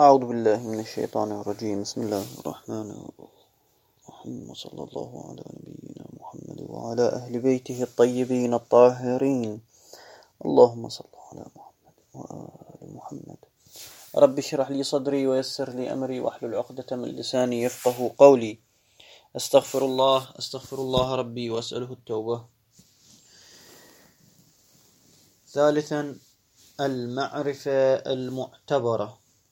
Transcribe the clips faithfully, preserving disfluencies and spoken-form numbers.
أعوذ بالله من الشيطان الرجيم. بسم الله الرحمن الرحيم، وصلى الله على نبينا محمد وعلى أهل بيته الطيبين الطاهرين. اللهم صل على محمد وآل محمد. رب اشرح لي صدري ويسر لي أمري واحلل عقدة من لساني يفقه قولي. أستغفر الله أستغفر الله ربي وأسأله التوبة. ثالثا، المعرفة المعتبرة.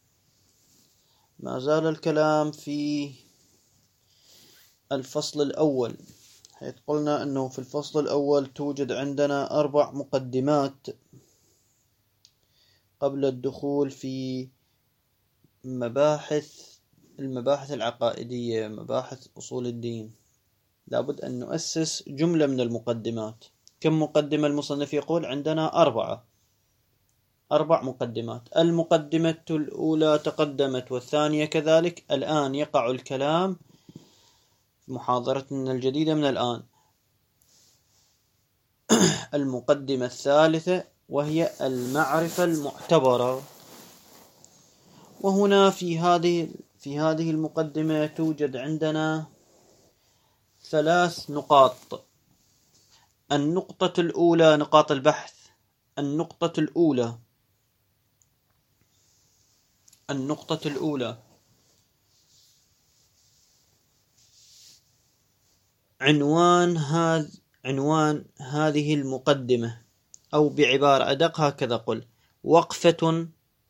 ما زال الكلام في الفصل الأول، حيث قلنا أنه في الفصل الأول توجد عندنا أربع مقدمات قبل الدخول في مباحث المباحث العقائدية، مباحث أصول الدين. لابد أن نؤسس جملة من المقدمات. كم مقدمة المصنف يقول؟ عندنا أربعة أربع مقدمات. المقدمة الأولى تقدمت والثانية كذلك. الآن يقع الكلام في محاضرتنا الجديدة من الآن المقدمة الثالثة، وهي المعرفة المعتبرة. وهنا في هذه في هذه المقدمة توجد عندنا ثلاث نقاط. النقطة الأولى نقاط البحث. النقطة الأولى النقطة الأولى عنوان هذا عنوان هذه المقدمة، أو بعبارة أدق هكذا قل: وقفة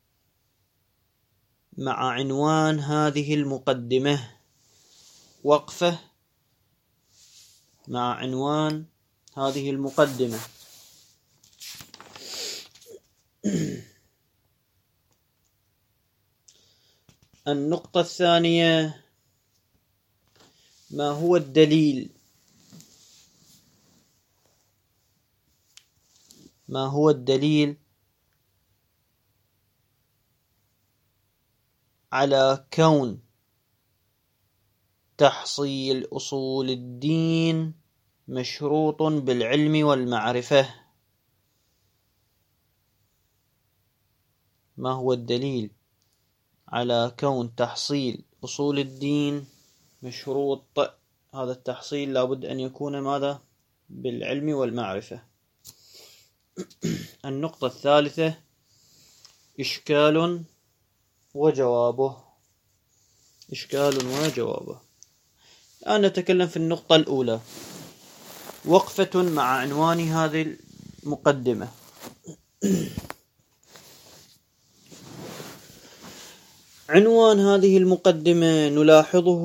مع عنوان هذه المقدمة. وقفة مع عنوان هذه المقدمة. النقطة الثانية: ما هو الدليل ما هو الدليل على كون تحصيل أصول الدين مشروط بالعلم والمعرفة؟ ما هو الدليل على كون تحصيل أصول الدين مشروط؟ هذا التحصيل لابد أن يكون ماذا؟ بالعلم والمعرفة. النقطة الثالثة: إشكال وجوابه. إشكال وجوابه. الآن نتكلم في النقطة الأولى، وقفة مع عنوان هذه المقدمة. عنوان هذه المقدمة نلاحظه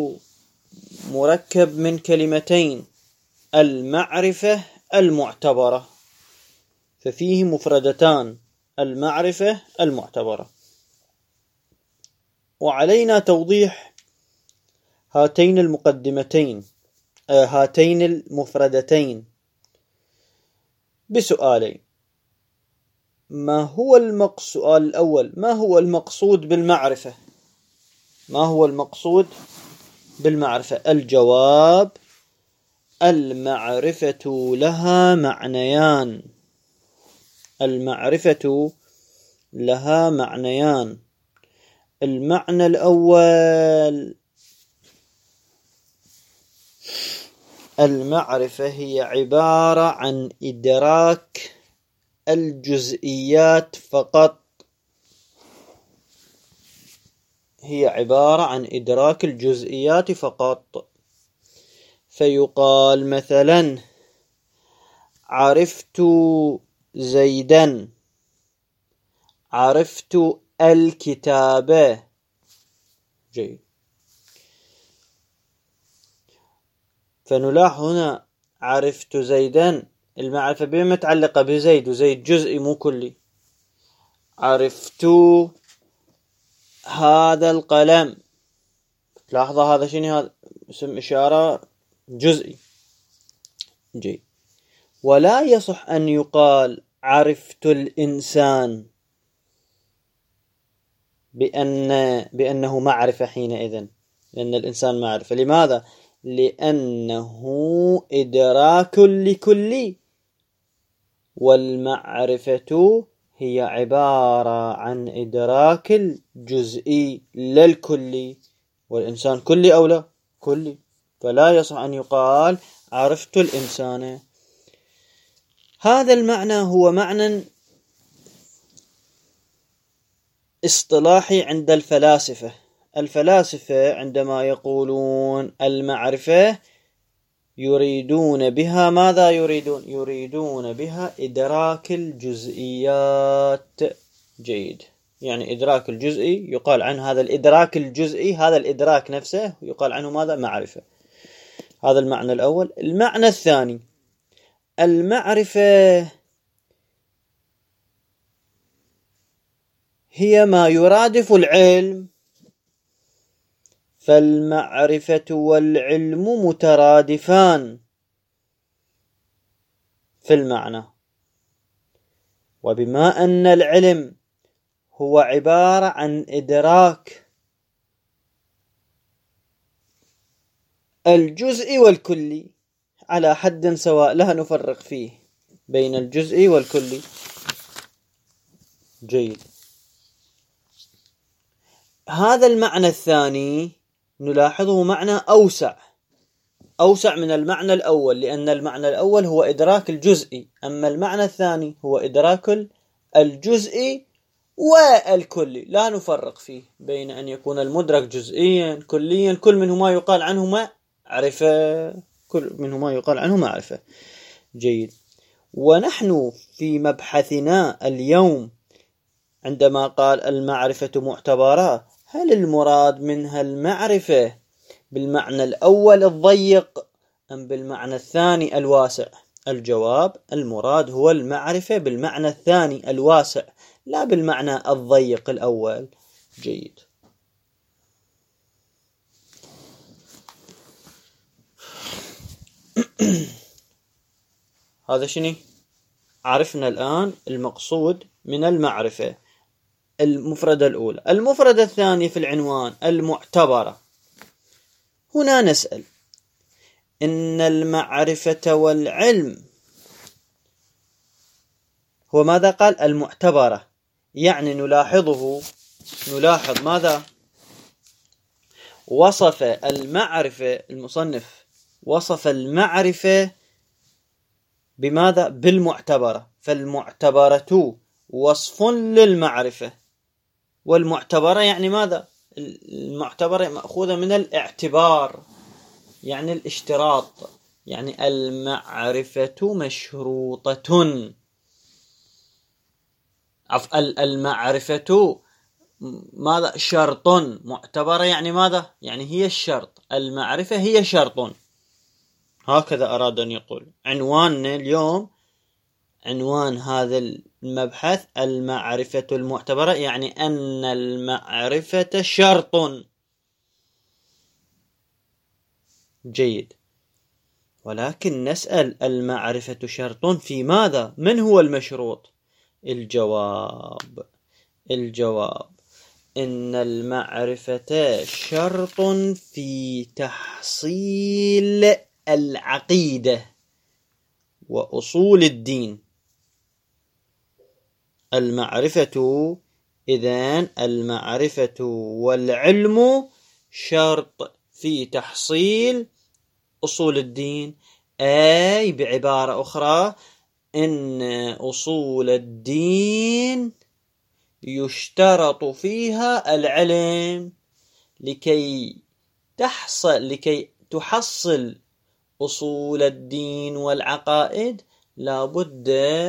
مركب من كلمتين: المعرفة المعتبرة. ففيه مفردتان: المعرفة المعتبرة. وعلينا توضيح هاتين المقدمتين هاتين المفردتين بسؤالين. ما هو المقصود الأول ما هو المقصود بالمعرفة؟ ما هو المقصود بالمعرفة؟ الجواب: المعرفة لها معنيان. المعرفة لها معنيان. المعنى الأول: المعرفة هي عبارة عن إدراك الجزئيات فقط. هي عبارة عن إدراك الجزئيات فقط. فيقال مثلا: عرفت زيدا، عرفت الكتابة. جيد. فنلاحظ هنا عرفت زيدا، المعرفة بما متعلقة بزيد، وزيد جزئي مو كلي. عرفت هذا القلم، تلاحظ هذا شنو؟ هذا اسم إشارة جزئي. جيد. ولا يصح أن يقال عرفت الإنسان بأن بأنه معرفة حينئذ، لأن الإنسان معرفة. لماذا؟ لأنه إدراك لكل، والمعرفة هي عبارة عن إدراك الجزئي لا الكلي، والإنسان كلي أو لا كلي، فلا يصح أن يقال عرفت الإنسان. هذا المعنى هو معنى اصطلاحي عند الفلاسفة. الفلاسفة عندما يقولون المعرفة يريدون بها ماذا؟ يريدون يريدون بها إدراك الجزئيات. جيد، يعني إدراك الجزئي يقال عنه هذا الإدراك الجزئي، هذا الإدراك نفسه يقال عنه ماذا؟ معرفة. هذا المعنى الأول. المعنى الثاني، المعرفة هي ما يرادف العلم، فالمعرفة والعلم مترادفان في المعنى. وبما أن العلم هو عبارة عن إدراك الجزء والكلي على حد سواء، لا نفرق فيه بين الجزء والكلي. جيد، هذا المعنى الثاني نلاحظه معنى أوسع أوسع من المعنى الأول، لأن المعنى الأول هو إدراك الجزئي، أما المعنى الثاني هو إدراك الجزئي والكلي، لا نفرق فيه بين أن يكون المدرك جزئيا كليا، كل منهما يقال عنه معرفة، كل منهما يقال عنه معرفة. جيد، ونحن في مبحثنا اليوم عندما قال المعرفة معتبرة، هل المراد منها المعرفة بالمعنى الأول الضيق أم بالمعنى الثاني الواسع؟ الجواب، المراد هو المعرفة بالمعنى الثاني الواسع، لا بالمعنى الضيق الأول. جيد، هذا شنو؟ عرفنا الآن المقصود من المعرفة، المفردة الأولى. المفردة الثانية في العنوان المعتبرة. هنا نسأل، إن المعرفة والعلم هو ماذا قال؟ المعتبرة، يعني نلاحظه نلاحظ ماذا؟ وصف المعرفة، المصنف وصف المعرفة بماذا؟ بالمعتبرة، فالمعتبرة وصف للمعرفة، والمعتبرة يعني ماذا؟ المعتبرة مأخوذة من الاعتبار، يعني الاشتراط، يعني المعرفة مشروطة. المعرفة ماذا؟ شرط. معتبرة يعني ماذا؟ يعني هي الشرط، المعرفة هي شرط. هكذا أراد أن يقول. عنواننا اليوم، عنوان هذا المبحث المعرفة المعتبرة، يعني أن المعرفة شرط. جيد، ولكن نسأل، المعرفة شرط في ماذا؟ من هو المشروط؟ الجواب الجواب إن المعرفة شرط في تحصيل العقيدة وأصول الدين. المعرفة إذن المعرفة والعلم شرط في تحصيل أصول الدين، أي بعبارة أخرى إن أصول الدين يشترط فيها العلم لكي تحصل لكي تحصل أصول الدين والعقائد، لابد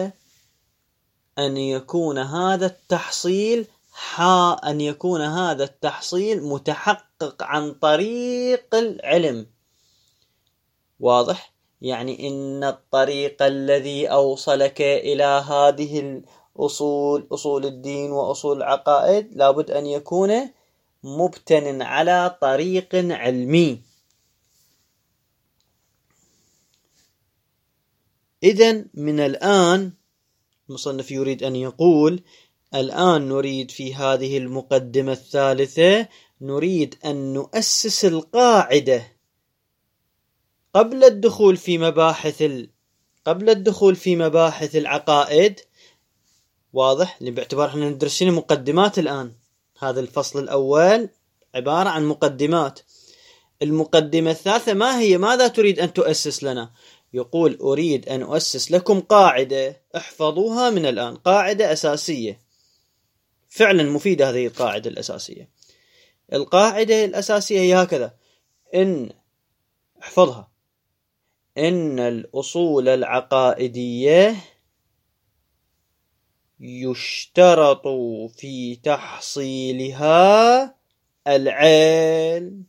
أن يكون هذا التحصيل حا أن يكون هذا التحصيل متحقق عن طريق العلم. واضح؟ يعني إن الطريق الذي أوصلك إلى هذه الأصول، أصول الدين وأصول العقائد، لابد أن يكون مبتن على طريق علمي. إذن من الآن المصنف يريد أن يقول، الآن نريد في هذه المقدمة الثالثة نريد أن نؤسس القاعدة قبل الدخول في مباحث ال... قبل الدخول في مباحث العقائد، واضح؟ اللي باعتبار احنا ندرسين مقدمات الآن. هذا الفصل الأول عبارة عن مقدمات. المقدمة الثالثة ما هي؟ ماذا تريد أن تؤسس لنا؟ يقول أريد أن أؤسس لكم قاعدة احفظوها من الآن، قاعدة أساسية فعلا مفيدة. هذه القاعدة الأساسية، القاعدة الأساسية هي هكذا، إن احفظها: إن الأصول العقائدية يشترط في تحصيلها العلم.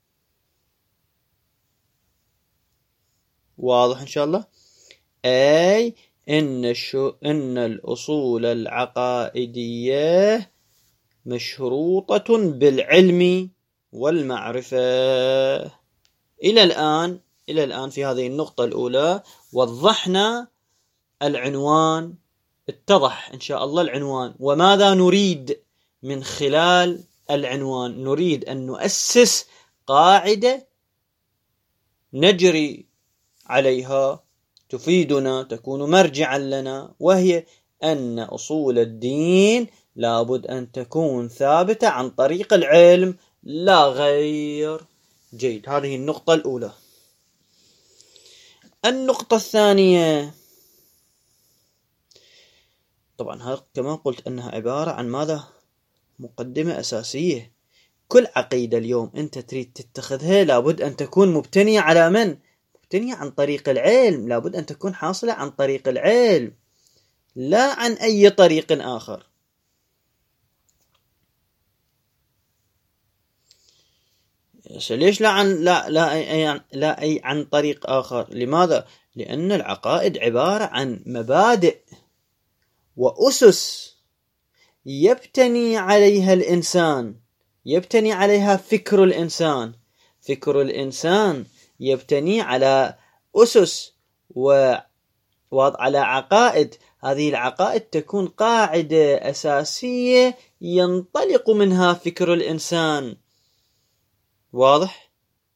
واضح إن شاء الله؟ أي إن, شو إن الأصول العقائدية مشروطة بالعلم والمعرفة. إلى الآن إلى الآن في هذه النقطة الأولى وضحنا العنوان، اتضح إن شاء الله العنوان. وماذا نريد من خلال العنوان؟ نريد أن نؤسس قاعدة نجري عليها تفيدنا، تكون مرجعا لنا، وهي أن أصول الدين لابد أن تكون ثابتة عن طريق العلم لا غير. جيد، هذه النقطة الأولى. النقطة الثانية، طبعا هذا كما قلت أنها عبارة عن ماذا؟ مقدمة أساسية. كل عقيدة اليوم أنت تريد تتخذها لابد أن تكون مبتنية على من؟ مبتنية عن طريق العلم، لابد أن تكون حاصلة عن طريق العلم لا عن أي طريق آخر. ليش لا عن لا لا أي لا أي عن طريق آخر؟ لماذا؟ لأن العقائد عبارة عن مبادئ وأسس يبتني عليها الإنسان، يبتني عليها فكر الإنسان. فكر الإنسان يبتني على أسس ووضع على عقائد. هذه العقائد تكون قاعدة أساسية ينطلق منها فكر الإنسان. واضح؟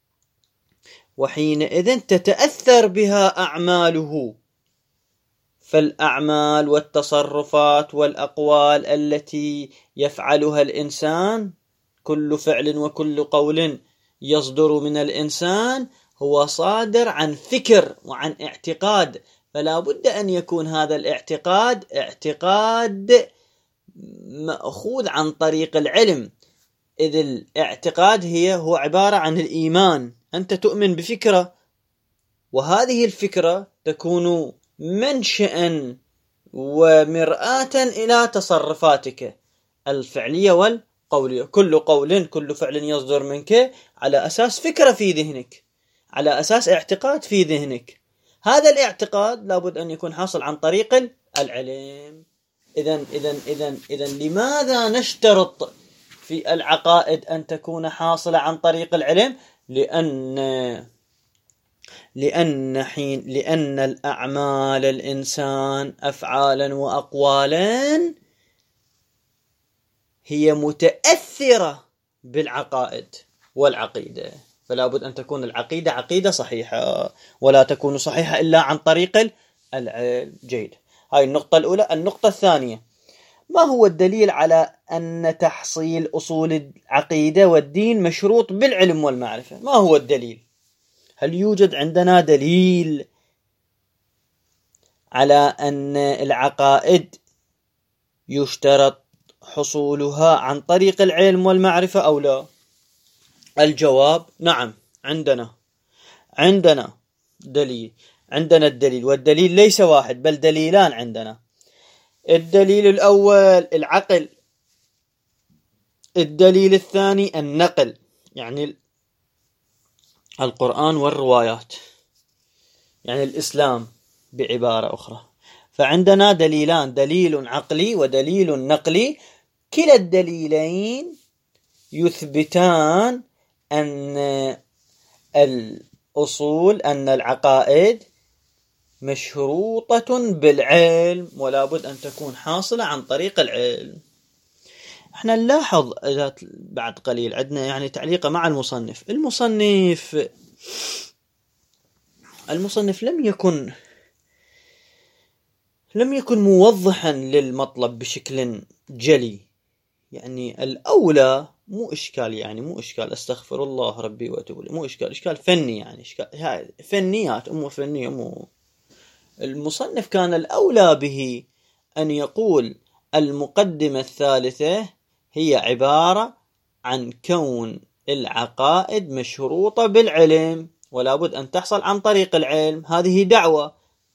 وحينئذ تتأثر بها أعماله. فالأعمال والتصرفات والأقوال التي يفعلها الإنسان، كل فعل وكل قول يصدر من الإنسان هو صادر عن فكر وعن اعتقاد. فلا بد أن يكون هذا الاعتقاد اعتقاد مأخوذ عن طريق العلم. إذ الاعتقاد هي هو عبارة عن الإيمان. أنت تؤمن بفكرة، وهذه الفكرة تكون منشأ ومرآة إلى تصرفاتك الفعلية والقولية. كل قول كل فعل يصدر منك على أساس فكرة في ذهنك، على أساس اعتقاد في ذهنك. هذا الاعتقاد لابد أن يكون حاصل عن طريق العلم. إذن إذن إذن إذن لماذا نشترط في العقائد أن تكون حاصلة عن طريق العلم؟ لأن لأن حين لأن الأعمال الإنسان أفعالا وأقوالا هي متأثرة بالعقائد والعقيدة. فلا بد أن تكون العقيدة عقيدة صحيحة، ولا تكون صحيحة إلا عن طريق العلم. جيد، هاي النقطة الأولى. النقطة الثانية، ما هو الدليل على أن تحصيل أصول العقيدة والدين مشروط بالعلم والمعرفة؟ ما هو الدليل؟ هل يوجد عندنا دليل على أن العقائد يشترط حصولها عن طريق العلم والمعرفة أو لا؟ الجواب نعم، عندنا عندنا دليل. عندنا الدليل، والدليل ليس واحد بل دليلان عندنا. الدليل الأول العقل، الدليل الثاني النقل، يعني القرآن والروايات، يعني الإسلام بعبارة أخرى. فعندنا دليلان، دليل عقلي ودليل نقلي. كلا الدليلين يثبتان أن الأصول أن العقائد مشروطة بالعلم، ولا بد أن تكون حاصلة عن طريق العلم. احنا نلاحظ بعد قليل عندنا يعني تعليقة مع المصنف. المصنف المصنف لم يكن لم يكن موضحا للمطلب بشكل جلي. يعني الأولى مو إشكال، يعني مو إشكال، أستغفر الله ربي وأتوب إليه، مو إشكال، إشكال فني، يعني إشكال فنيات، أمور فنية. مو المصنف كان الأولى به أن يقول المقدمة الثالثة هي عبارة عن كون العقائد مشروطة بالعلم، ولا بد أن تحصل عن طريق العلم، هذه دعوة.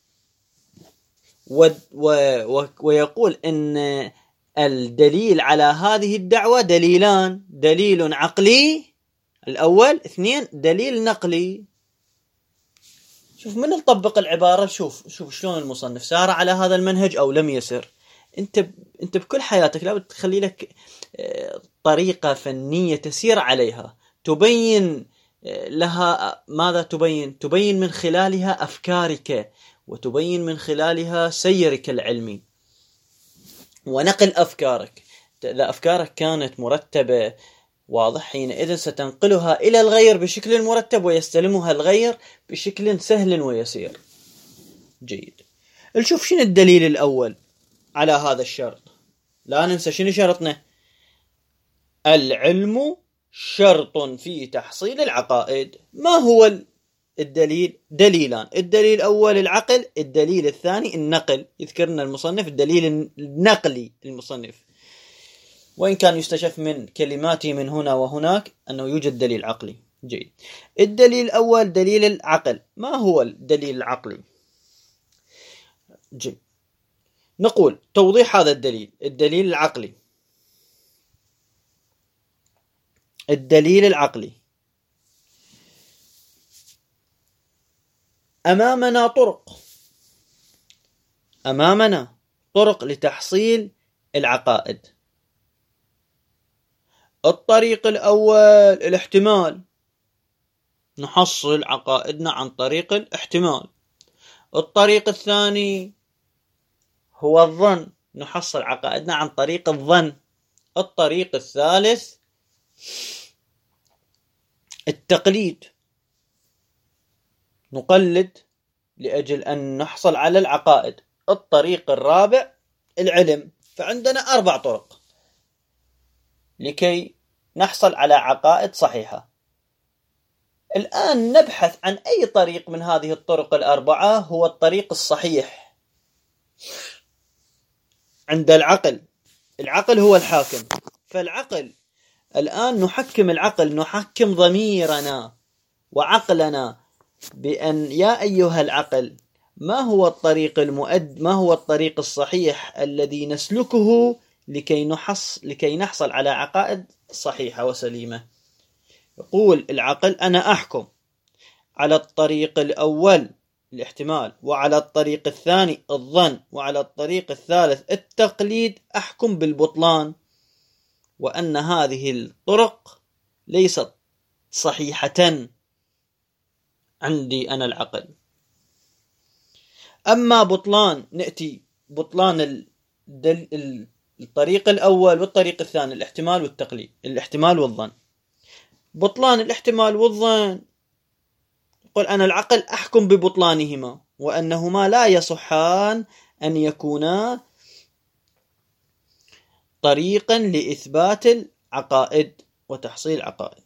و و ويقول أن الدليل على هذه الدعوة دليلان: دليل عقلي الأول، اثنين دليل نقلي. شوف من نطبق العبارة، شوف شوف شلون المصنف سار على هذا المنهج أو لم يسر. أنت أنت بكل حياتك لابد تخلي لك طريقة فنية تسير عليها، تبين لها ماذا تبين؟ تبين من خلالها أفكارك، وتبين من خلالها سيرك العلمي ونقل أفكارك. إذا أفكارك كانت مرتبة واضح، حينئذ ستنقلها إلى الغير بشكل مرتب، ويستلمها الغير بشكل سهل ويسير. جيد. نشوف شنو الدليل الأول على هذا الشرط. لا ننسى شنو شرطنا: العلم شرط في تحصيل العقائد. ما هو الدليل؟ دليلان: الدليل الأول العقل، الدليل الثاني النقل. يذكرنا المصنف الدليل النقلي المصنف، وإن كان يستشف من كلماته من هنا وهناك أنه يوجد دليل عقلي. جيد. الدليل الأول دليل العقل. ما هو الدليل العقلي؟ جيد. نقول توضيح هذا الدليل. الدليل العقلي، الدليل العقلي أمامنا طرق، أمامنا طرق لتحصيل العقائد. الطريق الأول الاحتمال، نحصل عقائدنا عن طريق الاحتمال. الطريق الثاني هو الظن، نحصل عقائدنا عن طريق الظن. الطريق الثالث التقليد، نقلد لأجل أن نحصل على العقائد. الطريق الرابع العلم. فعندنا أربع طرق لكي نحصل على عقائد صحيحة. الآن نبحث عن أي طريق من هذه الطرق الأربعة هو الطريق الصحيح عند العقل. العقل هو الحاكم، فالعقل الآن نحكم العقل، نحكم ضميرنا وعقلنا بأن يا أيها العقل، ما هو الطريق المؤد ما هو الطريق الصحيح الذي نسلكه لكي نحص لكي نحصل على عقائد صحيحة وسليمة. يقول العقل: أنا أحكم على الطريق الأول الاحتمال، وعلى الطريق الثاني الظن، وعلى الطريق الثالث التقليد، أحكم بالبطلان، وأن هذه الطرق ليست صحيحة عندي أنا العقل. أما بطلان، نأتي بطلان الطريق الأول والطريق الثاني الاحتمال والتقليد، الاحتمال والظن. بطلان الاحتمال والظن، يقول أنا العقل أحكم ببطلانهما، وأنهما لا يصحان أن يكونا طريقا لإثبات العقائد وتحصيل العقائد.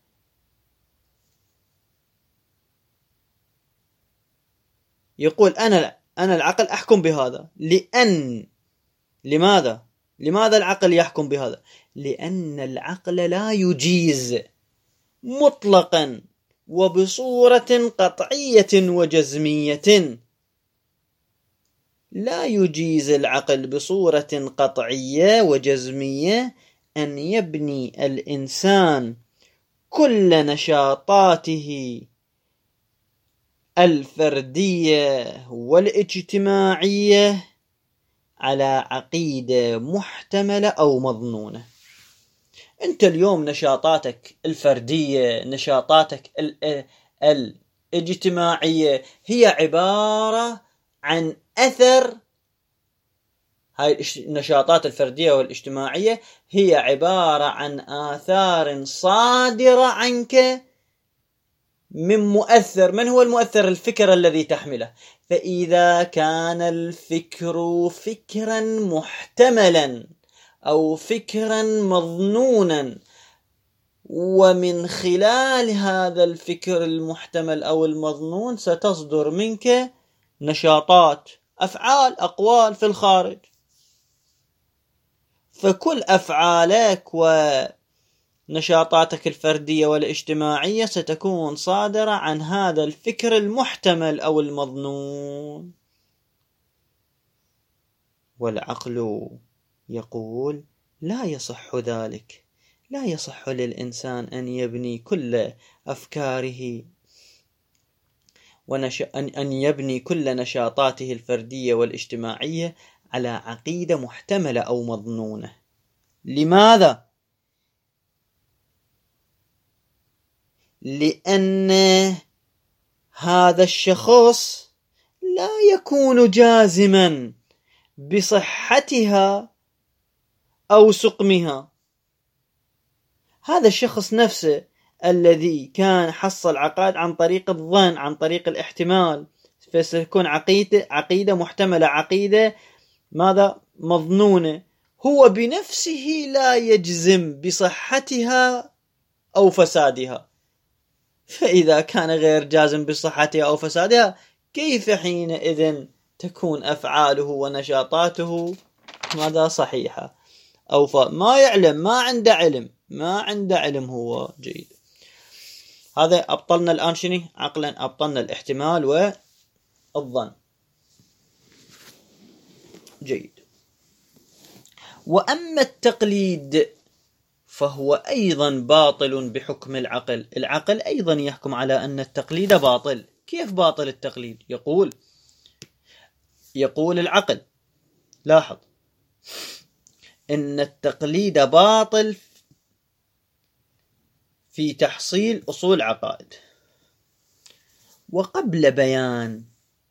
يقول أنا أنا العقل أحكم بهذا، لأن لماذا؟ لماذا العقل يحكم بهذا؟ لأن العقل لا يجيز مطلقا وبصورة قطعية وجزمية، لا يجيز العقل بصورة قطعية وجزمية أن يبني الإنسان كل نشاطاته الفردية والاجتماعية على عقيدة محتملة أو مظنونة. أنت اليوم نشاطاتك الفردية، نشاطاتك الاجتماعية هي عبارة عن أثر، هاي النشاطات الفردية والاجتماعية هي عبارة عن آثار صادرة عنك من مؤثر. من هو المؤثر؟ الفكر الذي تحمله. فإذا كان الفكر فكرا محتملا أو فكرا مظنونا، ومن خلال هذا الفكر المحتمل أو المظنون ستصدر منك نشاطات، أفعال، أقوال في الخارج. فكل أفعالك ونشاطاتك الفردية والاجتماعية ستكون صادرة عن هذا الفكر المحتمل أو المظنون. والعقل يقول لا يصح ذلك، لا يصح للإنسان أن يبني كل أفكاره ونش... أن يبني كل نشاطاته الفردية والاجتماعية على عقيدة محتملة أو مظنونة. لماذا؟ لأن هذا الشخص لا يكون جازما بصحتها أو سقمها. هذا الشخص نفسه الذي كان حصل عقائد عن طريق الظن، عن طريق الاحتمال، فستكون عقيدة عقيدة محتملة، عقيدة ماذا؟ مظنونة. هو بنفسه لا يجزم بصحتها أو فسادها. فإذا كان غير جازم بصحتها أو فسادها، كيف حينئذ تكون أفعاله ونشاطاته ماذا؟ صحيحة أو ف... ما يعلم، ما عنده علم، ما عنده علم هو. جيد. هذا أبطلنا الآن شنو؟ عقلا أبطلنا الاحتمال والظن. جيد. وأما التقليد فهو أيضا باطل بحكم العقل. العقل أيضا يحكم على أن التقليد باطل. كيف باطل التقليد؟ يقول يقول العقل، لاحظ، إن التقليد باطل في تحصيل أصول عقائد. وقبل بيان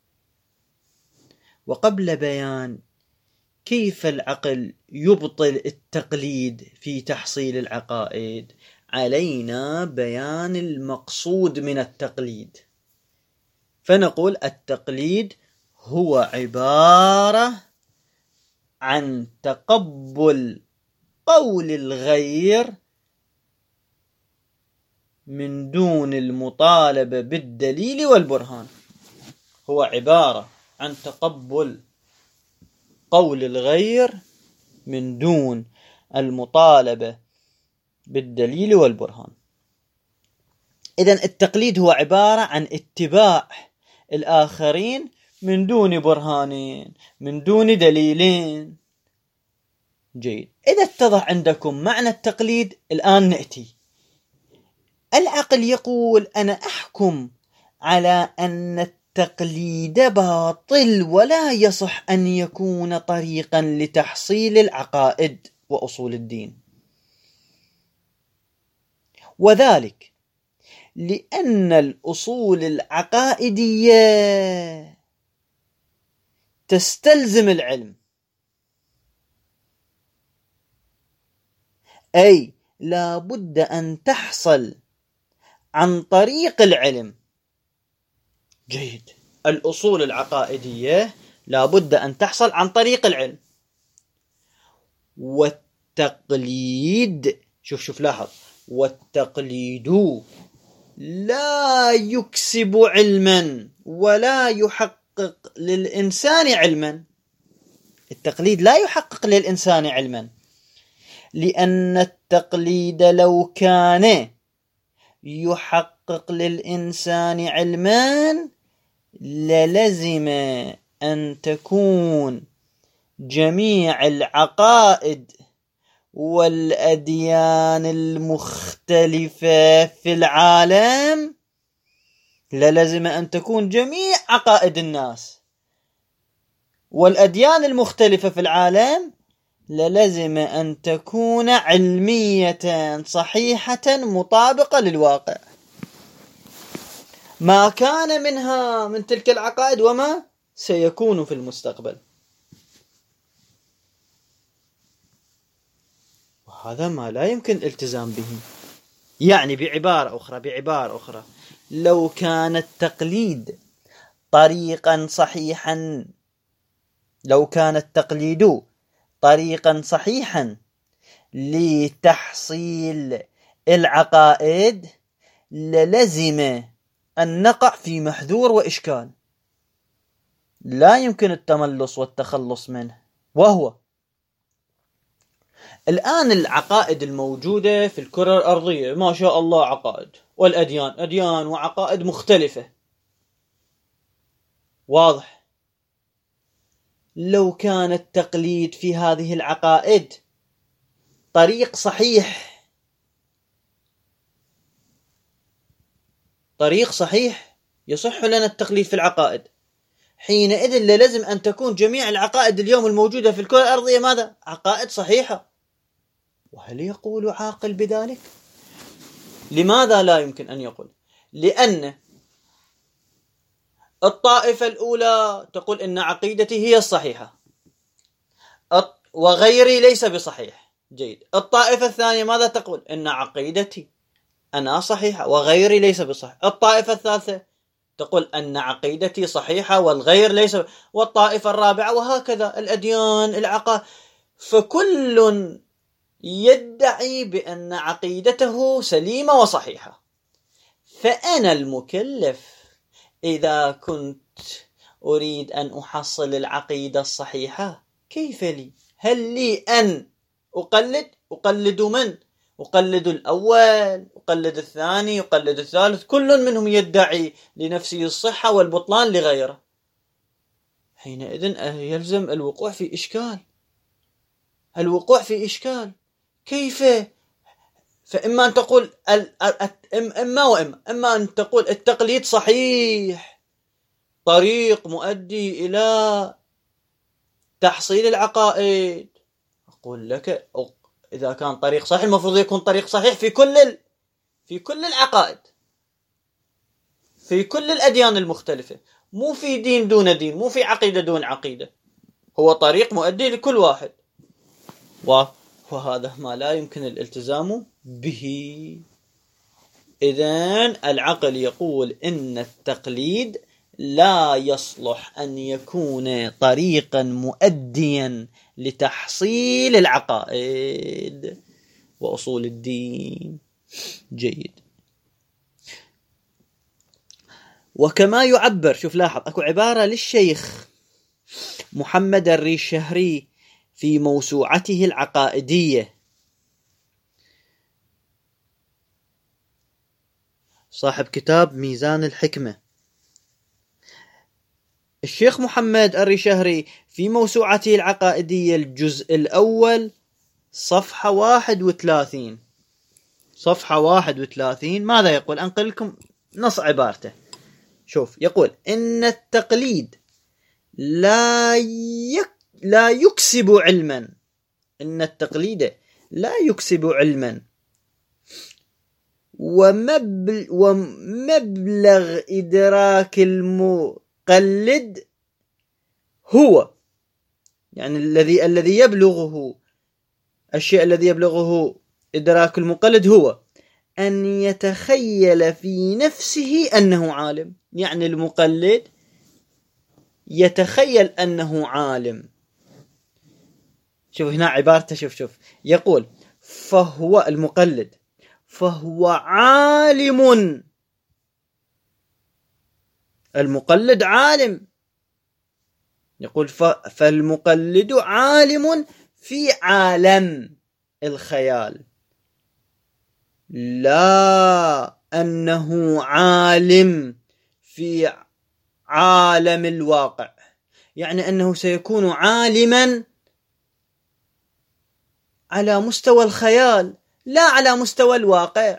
وقبل بيان كيف العقل يبطل التقليد في تحصيل العقائد، علينا بيان المقصود من التقليد. فنقول التقليد هو عبارة عن تقبل قول الغير من دون المطالبة بالدليل والبرهان. هو عبارة عن تقبل قول الغير من دون المطالبة بالدليل والبرهان. إذن التقليد هو عبارة عن اتباع الآخرين من دون برهانين، من دون دليلين. جيد. إذا اتضح عندكم معنى التقليد، الآن نأتي. العقل يقول أنا أحكم على أن التقليد باطل ولا يصح أن يكون طريقا لتحصيل العقائد وأصول الدين، وذلك لأن الأصول العقائدية تستلزم العلم، أي لا بد أن تحصل عن طريق العلم. جيد. الأصول العقائدية لا بد أن تحصل عن طريق العلم. والتقليد، شوف شوف لاحظ، والتقليد لا يكسب علما ولا يحقق للإنسان علما. التقليد لا يحقق للإنسان علما، لأن التقليد لو كان يحقق للإنسان علما للزم أن تكون جميع العقائد والأديان المختلفة في العالم، للزم أن تكون جميع عقائد الناس والأديان المختلفة في العالم للزم أن تكون علمية صحيحة مطابقة للواقع. ما كان منها من تلك العقائد وما سيكون في المستقبل. وهذا ما لا يمكن الالتزام به. يعني بعبارة أخرى بعبارة أخرى لو كان التقليد طريقا صحيحا لو كان التقليد طريقا صحيحا لتحصيل العقائد للزم أن نقع في محذور وإشكال لا يمكن التملص والتخلص منه، وهو الآن العقائد الموجودة في الكرة الأرضية ما شاء الله عقائد، والأديان أديان وعقائد مختلفة واضح. لو كان التقليد في هذه العقائد طريق صحيح طريق صحيح يصح لنا التقليد في العقائد، حينئذ لازم أن تكون جميع العقائد اليوم الموجودة في الكرة الأرضية ماذا؟ عقائد صحيحة. وهل يقول عاقل بذلك؟ لماذا لا يمكن أن يقول؟ لأن الطائفة الأولى تقول إن عقيدتي هي الصحيحة وغيري ليس بصحيح. جيد. الطائفة الثانية ماذا تقول؟ إن عقيدتي أنا صحيحة وغيري ليس بصحيح. الطائفة الثالثة تقول أن عقيدتي صحيحة والغير ليس. والطائفة الرابعة وهكذا الأديان العقائد، فكل يدعي بأن عقيدته سليمة وصحيحة. فأنا المكلف إذا كنت أريد أن أحصل العقيدة الصحيحة كيف لي؟ هل لي أن أقلد؟ أقلد من؟ أقلد الأول، أقلد الثاني، أقلد الثالث، كل منهم يدعي لنفسه الصحة والبطلان لغيره. حينئذ يلزم الوقوع في إشكال الوقوع في إشكال كيف؟ فإما أن تقول إما وإما إما أن تقول التقليد صحيح طريق مؤدي إلى تحصيل العقائد. أقول لك إذا كان طريق صحيح المفروض يكون طريق صحيح في كل ال... في كل العقائد، في كل الأديان المختلفة، مو في دين دون دين، مو في عقيدة دون عقيدة، هو طريق مؤدي لكل واحد، وهذا ما لا يمكن الالتزام به. إذن العقل يقول إن التقليد لا يصلح أن يكون طريقا مؤديا لتحصيل العقائد وأصول الدين. جيد. وكما يعبر، شوف لاحظ أكو عبارة للشيخ محمد الريشهري في موسوعته العقائدية، صاحب كتاب ميزان الحكمة. الشيخ محمد الريشهري في موسوعته العقائدية الجزء الأول صفحة واحد وثلاثين صفحة واحد وثلاثين ماذا يقول؟ أنقل لكم نص عبارته. شوف يقول إن التقليد لا يك لا يكسب علما إن التقليد لا يكسب علما ومبل ومبلغ إدراك المقلد هو يعني الذي الذي يبلغه الشيء الذي يبلغه إدراك المقلد هو أن يتخيل في نفسه أنه عالم. يعني المقلد يتخيل أنه عالم. شوف هنا عبارته، شوف شوف يقول فهو المقلد فهو عالم المقلد عالم. يقول فالمقلد عالم في عالم الخيال، لا أنه عالم في عالم الواقع. يعني أنه سيكون عالما على مستوى الخيال لا على مستوى الواقع.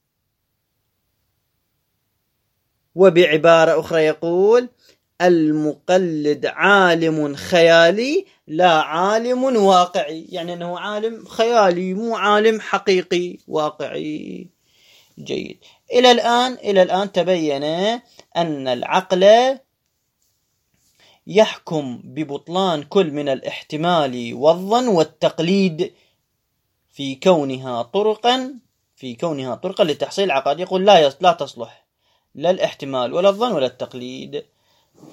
وبعبارة أخرى يقول المقلد عالم خيالي لا عالم واقعي، يعني أنه عالم خيالي مو عالم حقيقي واقعي. جيد. إلى الآن إلى الآن تبين أن العقل يحكم ببطلان كل من الاحتمال والظن والتقليد في كونها طرقا في كونها طرقا لتحصيل العقائد. يقول لا لا تصلح لا الاحتمال ولا الظن ولا التقليد.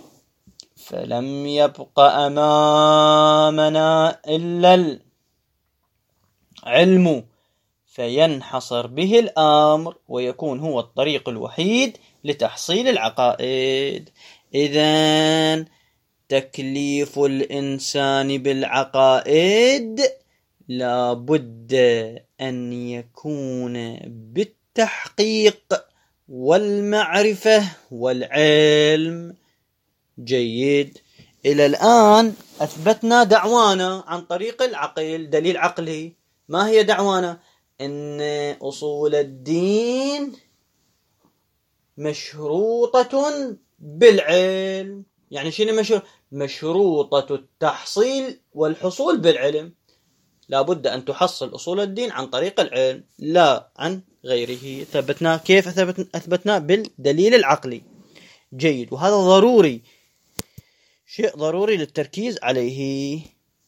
فلم يبق أمامنا إلا العلم فينحصر به الأمر ويكون هو الطريق الوحيد لتحصيل العقائد. إذن تكليف الإنسان بالعقائد لا بد أن يكون بالتحقيق والمعرفة والعلم. جيد. إلى الآن أثبتنا دعوانا عن طريق العقل، دليل عقلي. ما هي دعوانا؟ إن أصول الدين مشروطة بالعلم. يعني شنو مشروط؟ مشروطة التحصيل والحصول بالعلم. لا بد أن تحصل أصول الدين عن طريق العلم لا عن غيره. ثبتنا. كيف أثبتنا؟ بالدليل العقلي. جيد. وهذا ضروري، شيء ضروري للتركيز عليه.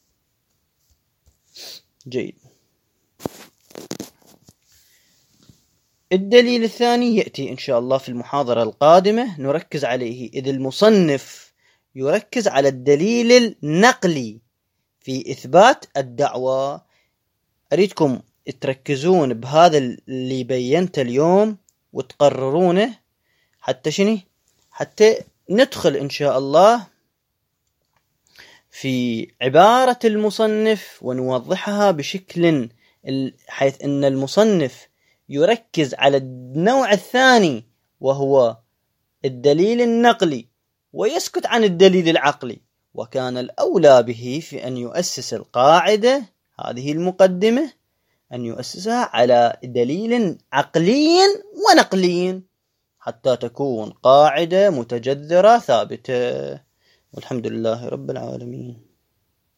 جيد. الدليل الثاني يأتي إن شاء الله في المحاضرة القادمة نركز عليه، إذ المصنف يركز على الدليل النقلي في إثبات الدعوة. أريدكم تركزون بهذا اللي بينت اليوم وتقررونه حتى شنو؟ حتى ندخل إن شاء الله في عبارة المصنف ونوضحها بشكل حيث أن المصنف يركز على النوع الثاني وهو الدليل النقلي ويسكت عن الدليل العقلي، وكان الأولى به في أن يؤسس القاعدة هذه المقدمة أن يؤسسها على دليل عقلي ونقلي حتى تكون قاعدة متجذرة ثابتة. والحمد لله رب العالمين.